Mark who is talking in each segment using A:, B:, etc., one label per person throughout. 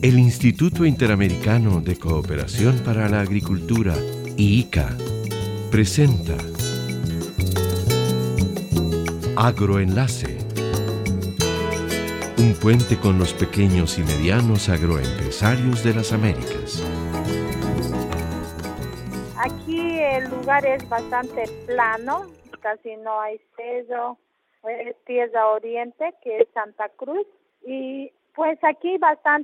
A: El Instituto Interamericano de Cooperación para la Agricultura, IICA, presenta Agroenlace, un puente con los pequeños y medianos agroempresarios de las Américas.
B: Aquí el lugar es bastante plano, casi no hay cerro, es tierra oriente, que es Santa Cruz, y pues aquí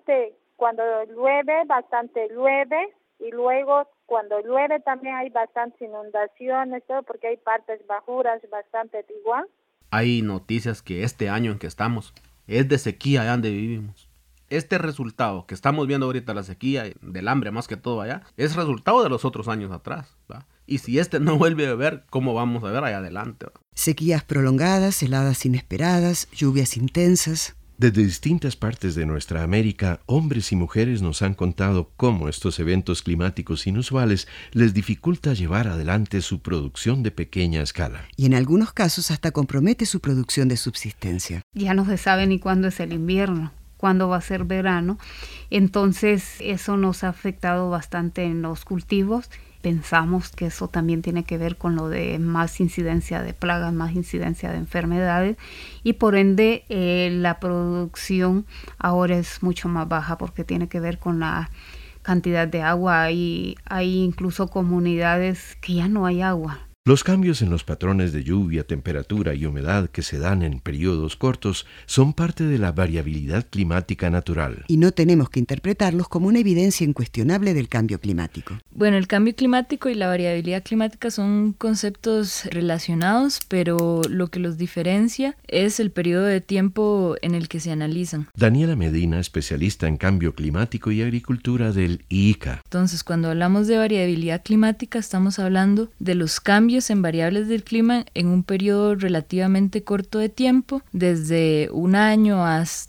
B: cuando llueve, bastante llueve, y luego cuando llueve también hay bastantes inundaciones, todo porque hay partes bajuras bastante igual.
C: Hay noticias que este año en que estamos es de sequía allá donde vivimos. Este resultado que estamos viendo ahorita, la sequía, del hambre más que todo allá, es resultado de los otros años atrás, ¿va? Y si no vuelve a llover, ¿cómo vamos a ver allá adelante, ¿va?
D: Sequías prolongadas, heladas inesperadas, lluvias intensas.
A: Desde distintas partes de nuestra América, hombres y mujeres nos han contado cómo estos eventos climáticos inusuales les dificulta llevar adelante su producción de pequeña escala.
D: Y en algunos casos hasta compromete su producción de subsistencia.
E: Ya no se sabe ni cuándo es el invierno, cuándo va a ser verano. Entonces eso nos ha afectado bastante en los cultivos. Pensamos que eso también tiene que ver con lo de más incidencia de plagas, más incidencia de enfermedades, y por ende la producción ahora es mucho más baja porque tiene que ver con la cantidad de agua. Hay incluso comunidades que ya no hay agua.
A: Los cambios en los patrones de lluvia, temperatura y humedad que se dan en periodos cortos son parte de la variabilidad climática natural.
D: Y no tenemos que interpretarlos como una evidencia incuestionable del cambio climático.
F: Bueno, el cambio climático y la variabilidad climática son conceptos relacionados, pero lo que los diferencia es el periodo de tiempo en el que se analizan.
A: Daniela Medina, especialista en cambio climático y agricultura del IICA.
F: Entonces, cuando hablamos de variabilidad climática, estamos hablando de los cambios en variables del clima en un periodo relativamente corto de tiempo, desde un año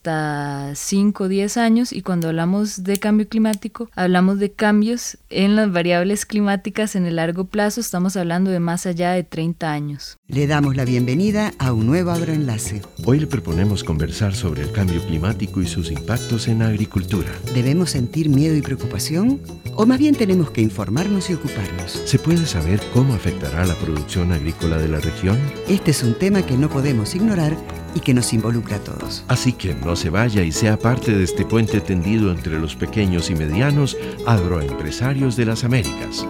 F: hasta 5 o 10 años, y cuando hablamos de cambio climático, hablamos de cambios en las variables climáticas en el largo plazo, estamos hablando de más allá de 30 años.
D: Le damos la bienvenida a un nuevo Agroenlace.
A: Hoy le proponemos conversar sobre el cambio climático y sus impactos en la agricultura.
D: ¿Debemos sentir miedo y preocupación? ¿O más bien tenemos que informarnos y ocuparnos?
A: ¿Se puede saber cómo afectará la producción agrícola de la región?
D: Este es un tema que no podemos ignorar y que nos involucra a todos.
A: Así que no se vaya y sea parte de este puente tendido entre los pequeños y medianos agroempresarios de las Américas.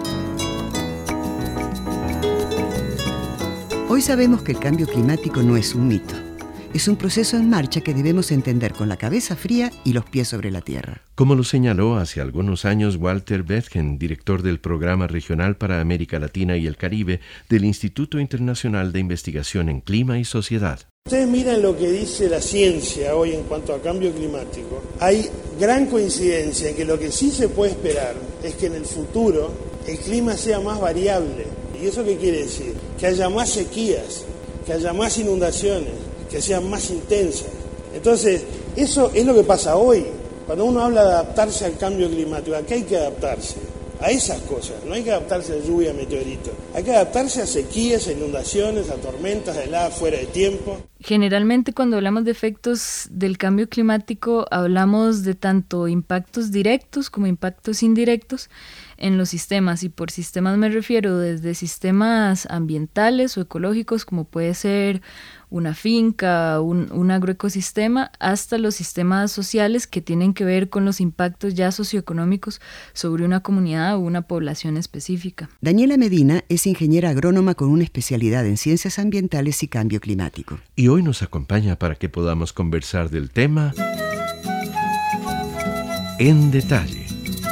D: Hoy sabemos que el cambio climático no es un mito. Es un proceso en marcha que debemos entender con la cabeza fría y los pies sobre la tierra.
A: Como lo señaló hace algunos años Walter Bethgen, director del Programa Regional para América Latina y el Caribe del Instituto Internacional de Investigación en Clima y Sociedad.
G: Ustedes miran lo que dice la ciencia hoy en cuanto a cambio climático. Hay gran coincidencia en que lo que sí se puede esperar es que en el futuro el clima sea más variable. ¿Y eso qué quiere decir? Que haya más sequías, que haya más inundaciones, que sean más intensas. Entonces, eso es lo que pasa hoy. Cuando uno habla de adaptarse al cambio climático, ¿a qué hay que adaptarse? A esas cosas. No hay que adaptarse a lluvia, meteoritos. Hay que adaptarse a sequías, a inundaciones, a tormentas, a heladas fuera de tiempo.
F: Generalmente cuando hablamos de efectos del cambio climático, hablamos de tanto impactos directos como impactos indirectos en los sistemas, y por sistemas me refiero desde sistemas ambientales o ecológicos, como puede ser una finca, un agroecosistema, hasta los sistemas sociales que tienen que ver con los impactos ya socioeconómicos sobre una comunidad o una población específica.
D: Daniela Medina es ingeniera agrónoma con una especialidad en ciencias ambientales y cambio climático.
A: Y hoy nos acompaña para que podamos conversar del tema en detalle.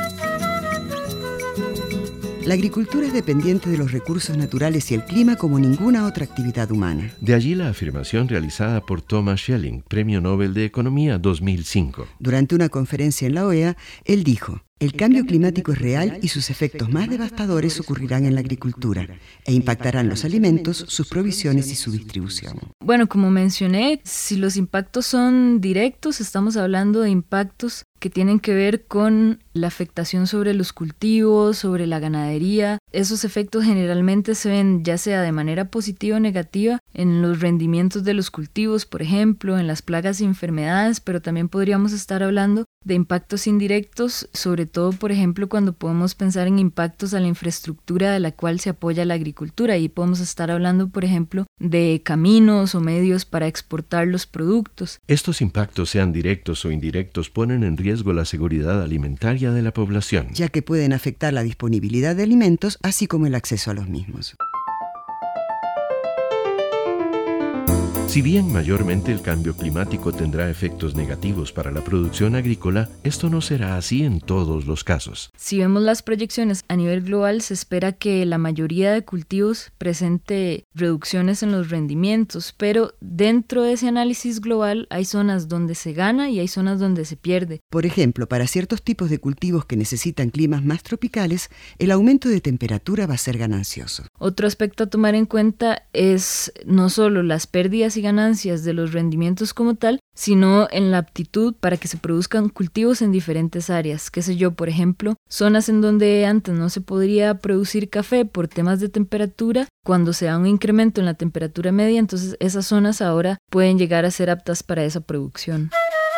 D: La agricultura es dependiente de los recursos naturales y el clima como ninguna otra actividad humana.
A: De allí la afirmación realizada por Thomas Schelling, Premio Nobel de Economía 2005.
D: Durante una conferencia en la OEA, él dijo: el cambio climático es real y sus efectos más devastadores ocurrirán en la agricultura e impactarán los alimentos, sus provisiones y su distribución.
F: Bueno, como mencioné, si los impactos son directos, estamos hablando de impactos que tienen que ver con la afectación sobre los cultivos, sobre la ganadería. Esos efectos generalmente se ven ya sea de manera positiva o negativa en los rendimientos de los cultivos, por ejemplo, en las plagas y enfermedades, pero también podríamos estar hablando de impactos indirectos, sobre todo, por ejemplo, cuando podemos pensar en impactos a la infraestructura de la cual se apoya la agricultura. Y podemos estar hablando, por ejemplo, de caminos o medios para exportar los productos.
A: Estos impactos, sean directos o indirectos, ponen en riesgo la seguridad alimentaria de la población,
D: ya que pueden afectar la disponibilidad de alimentos, así como el acceso a los mismos.
A: Si bien mayormente el cambio climático tendrá efectos negativos para la producción agrícola, esto no será así en todos los casos.
F: Si vemos las proyecciones a nivel global, se espera que la mayoría de cultivos presente reducciones en los rendimientos, pero dentro de ese análisis global hay zonas donde se gana y hay zonas donde se pierde.
D: Por ejemplo, para ciertos tipos de cultivos que necesitan climas más tropicales, el aumento de temperatura va a ser ganancioso.
F: Otro aspecto a tomar en cuenta es no solo las pérdidas y ganancias de los rendimientos como tal, sino en la aptitud para que se produzcan cultivos en diferentes áreas. Qué sé yo, por ejemplo, zonas en donde antes no se podría producir café por temas de temperatura, cuando se da un incremento en la temperatura media, entonces esas zonas ahora pueden llegar a ser aptas para esa producción.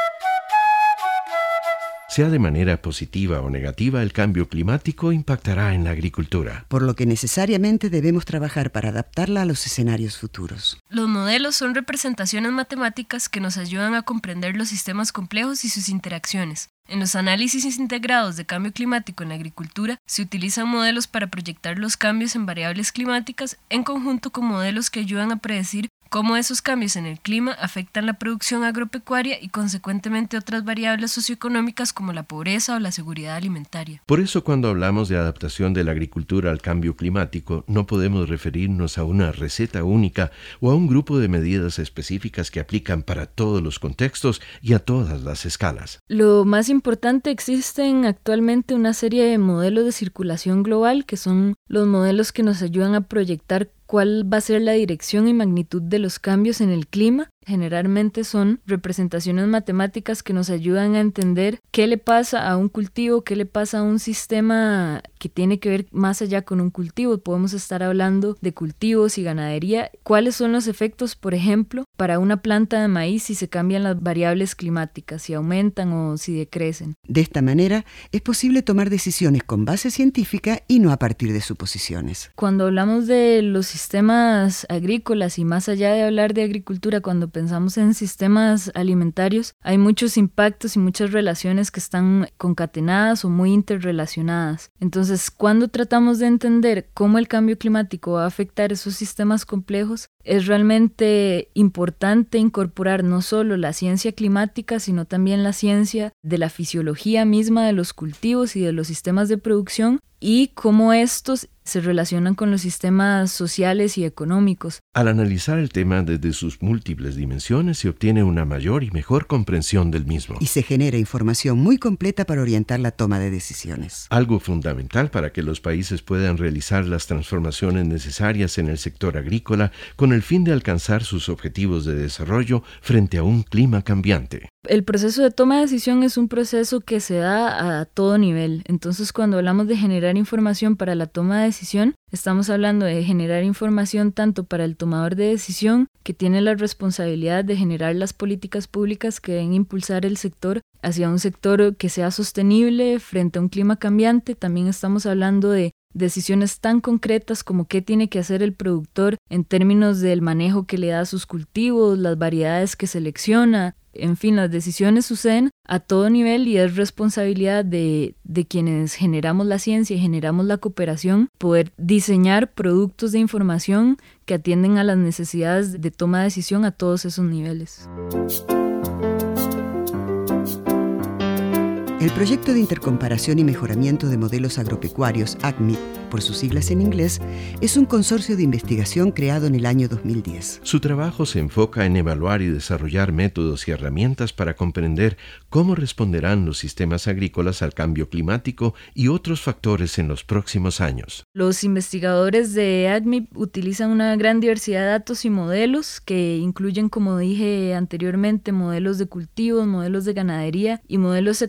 A: Sea de manera positiva o negativa, el cambio climático impactará en la agricultura,
D: por lo que necesariamente debemos trabajar para adaptarla a los escenarios futuros.
H: Los modelos son representaciones matemáticas que nos ayudan a comprender los sistemas complejos y sus interacciones. En los análisis integrados de cambio climático en la agricultura, se utilizan modelos para proyectar los cambios en variables climáticas en conjunto con modelos que ayudan a predecir cómo esos cambios en el clima afectan la producción agropecuaria y consecuentemente otras variables socioeconómicas como la pobreza o la seguridad alimentaria.
A: Por eso, cuando hablamos de adaptación de la agricultura al cambio climático, no podemos referirnos a una receta única o a un grupo de medidas específicas que aplican para todos los contextos y a todas las escalas.
F: Lo más importante, existen actualmente una serie de modelos de circulación global que son los modelos que nos ayudan a proyectar cuál va a ser la dirección y magnitud de los cambios en el clima. Generalmente son representaciones matemáticas que nos ayudan a entender qué le pasa a un cultivo, qué le pasa a un sistema que tiene que ver más allá con un cultivo. Podemos estar hablando de cultivos y ganadería. ¿Cuáles son los efectos, por ejemplo, para una planta de maíz si se cambian las variables climáticas, si aumentan o si decrecen?
D: De esta manera, es posible tomar decisiones con base científica y no a partir de suposiciones.
F: Cuando hablamos de los sistemas agrícolas y más allá de hablar de agricultura, cuando pensamos en sistemas alimentarios, hay muchos impactos y muchas relaciones que están concatenadas o muy interrelacionadas. Entonces, cuando tratamos de entender cómo el cambio climático va a afectar esos sistemas complejos, es realmente importante incorporar no solo la ciencia climática, sino también la ciencia de la fisiología misma de los cultivos y de los sistemas de producción y cómo estos se relacionan con los sistemas sociales y económicos.
A: Al analizar el tema desde sus múltiples dimensiones, se obtiene una mayor y mejor comprensión del mismo.
D: Y se genera información muy completa para orientar la toma de decisiones.
A: Algo fundamental para que los países puedan realizar las transformaciones necesarias en el sector agrícola con el fin de alcanzar sus objetivos de desarrollo frente a un clima cambiante.
F: El proceso de toma de decisión es un proceso que se da a todo nivel. Entonces, cuando hablamos de generar información para la toma de decisión, estamos hablando de generar información tanto para el tomador de decisión, que tiene la responsabilidad de generar las políticas públicas que deben impulsar el sector hacia un sector que sea sostenible frente a un clima cambiante. También estamos hablando de decisiones tan concretas como qué tiene que hacer el productor en términos del manejo que le da a sus cultivos, las variedades que selecciona. En fin, las decisiones suceden a todo nivel y es responsabilidad de quienes generamos la ciencia y generamos la cooperación poder diseñar productos de información que atienden a las necesidades de toma de decisión a todos esos niveles.
D: El proyecto de intercomparación y mejoramiento de modelos agropecuarios, ACMIP, por sus siglas en inglés, es un consorcio de investigación creado en el año 2010.
A: Su trabajo se enfoca en evaluar y desarrollar métodos y herramientas para comprender cómo responderán los sistemas agrícolas al cambio climático y otros factores en los próximos años.
F: Los investigadores de ACMIP utilizan una gran diversidad de datos y modelos que incluyen, como dije anteriormente, modelos de cultivos, modelos de ganadería y modelos económicos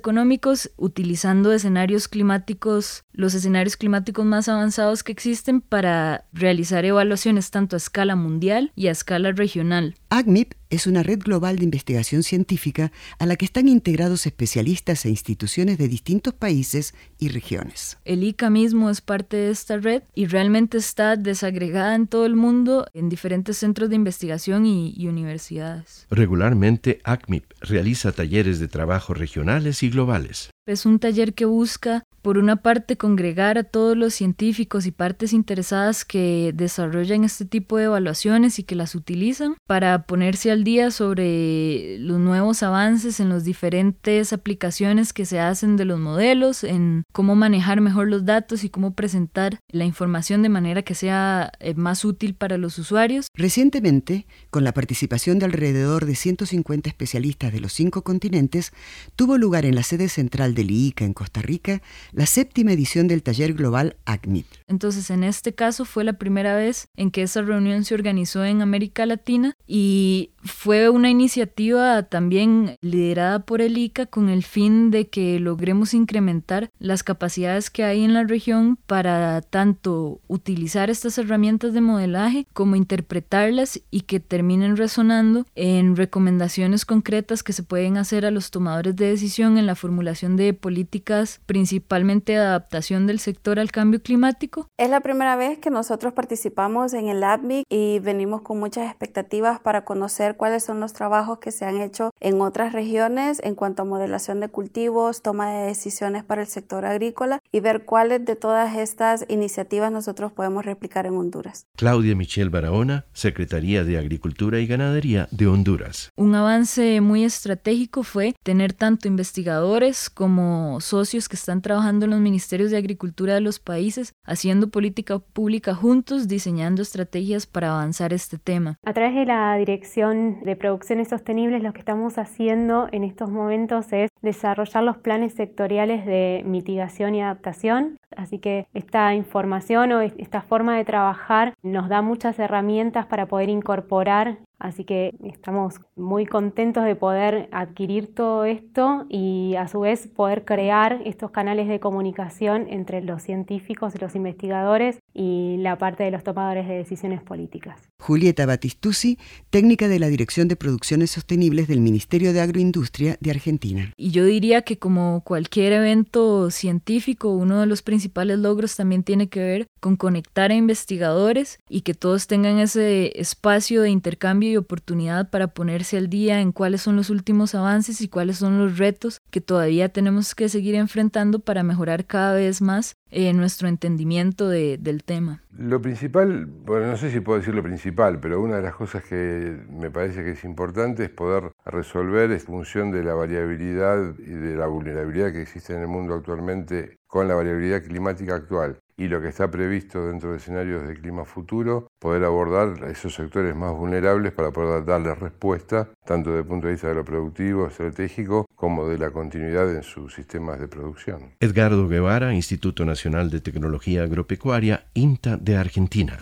F: científicos utilizando escenarios climáticos, los escenarios climáticos más avanzados que existen para realizar evaluaciones tanto a escala mundial y a escala regional.
D: ACMIP es una red global de investigación científica a la que están integrados especialistas e instituciones de distintos países y regiones.
F: El ICA mismo es parte de esta red y realmente está desagregada en todo el mundo en diferentes centros de investigación y universidades.
A: Regularmente, ACMIP realiza talleres de trabajo regionales y globales.
F: Es un taller que busca, por una parte, congregar a todos los científicos y partes interesadas que desarrollan este tipo de evaluaciones y que las utilizan para ponerse al día sobre los nuevos avances en las diferentes aplicaciones que se hacen de los modelos, en cómo manejar mejor los datos y cómo presentar la información de manera que sea más útil para los usuarios.
D: Recientemente, con la participación de alrededor de 150 especialistas de los 5 continentes, tuvo lugar en la sede central del IICA en Costa Rica la 7ª edición del taller global ACMIP.
F: Entonces, en este caso fue la primera vez en que esa reunión se organizó en América Latina y fue una iniciativa también liderada por el ICA con el fin de que logremos incrementar las capacidades que hay en la región para tanto utilizar estas herramientas de modelaje como interpretarlas y que terminen resonando en recomendaciones concretas que se pueden hacer a los tomadores de decisión en la formulación de políticas, principalmente de adaptación del sector al cambio climático.
I: Es la primera vez que nosotros participamos en el ACMIP y venimos con muchas expectativas para conocer cuáles son los trabajos que se han hecho en otras regiones en cuanto a modelación de cultivos, toma de decisiones para el sector agrícola y ver cuáles de todas estas iniciativas nosotros podemos replicar en Honduras.
A: Claudia Michelle Barahona, Secretaría de Agricultura y Ganadería de Honduras.
F: Un avance muy estratégico fue tener tanto investigadores como socios que están trabajando en los ministerios de agricultura de los países, haciendo política pública juntos, diseñando estrategias para avanzar este tema.
J: A través de la Dirección de Producciones Sostenibles, lo que estamos haciendo en estos momentos es desarrollar los planes sectoriales de mitigación y adaptación. Así que esta información o esta forma de trabajar nos da muchas herramientas para poder incorporar. Así que estamos muy contentos de poder adquirir todo esto y a su vez poder crear estos canales de comunicación entre los científicos y los investigadores y la parte de los tomadores de decisiones políticas.
D: Julieta Batistuzzi, técnica de la Dirección de Producciones Sostenibles del Ministerio de Agroindustria de Argentina.
F: Y yo diría que como cualquier evento científico, uno de los principales logros también tiene que ver con conectar a investigadores y que todos tengan ese espacio de intercambio y oportunidad para ponerse al día en cuáles son los últimos avances y cuáles son los retos que todavía tenemos que seguir enfrentando para mejorar cada vez más nuestro entendimiento del tema.
K: Lo principal, bueno, no sé si puedo decir lo principal, pero una de las cosas que me parece que es importante es poder resolver en función de la variabilidad y de la vulnerabilidad que existe en el mundo actualmente con la variabilidad climática actual y lo que está previsto dentro de escenarios de clima futuro, poder abordar esos sectores más vulnerables para poder darles respuesta, tanto desde el punto de vista de lo productivo, estratégico, como de la continuidad en sus sistemas de producción.
A: Edgardo Guevara, Instituto Nacional de Tecnología Agropecuaria, INTA de Argentina.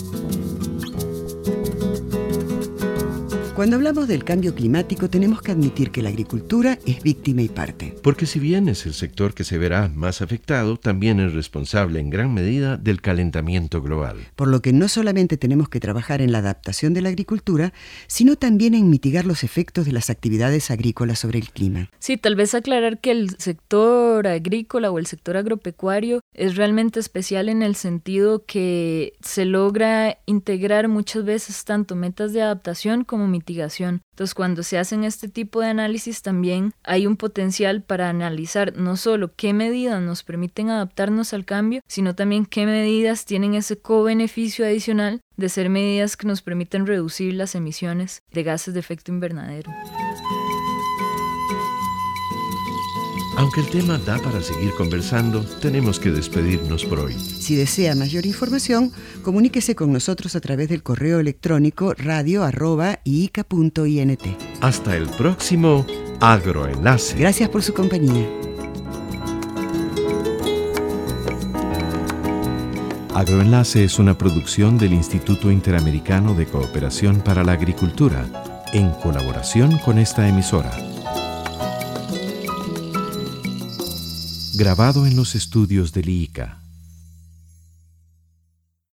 D: Cuando hablamos del cambio climático, tenemos que admitir que la agricultura es víctima y parte.
A: Porque si bien es el sector que se verá más afectado, también es responsable en gran medida del calentamiento global.
D: Por lo que no solamente tenemos que trabajar en la adaptación de la agricultura, sino también en mitigar los efectos de las actividades agrícolas sobre el clima.
F: Sí, tal vez aclarar que el sector agrícola o el sector agropecuario es realmente especial en el sentido que se logra integrar muchas veces tanto metas de adaptación como mitigación. Entonces, cuando se hacen este tipo de análisis, también hay un potencial para analizar no solo qué medidas nos permiten adaptarnos al cambio, sino también qué medidas tienen ese co-beneficio adicional de ser medidas que nos permiten reducir las emisiones de gases de efecto invernadero.
A: Aunque el tema da para seguir conversando, tenemos que despedirnos por hoy.
D: Si desea mayor información, comuníquese con nosotros a través del correo electrónico radio@iica.int.
A: Hasta el próximo Agroenlace.
D: Gracias por su compañía.
A: Agroenlace es una producción del Instituto Interamericano de Cooperación para la Agricultura, en colaboración con esta emisora. grabado en los estudios del IICA.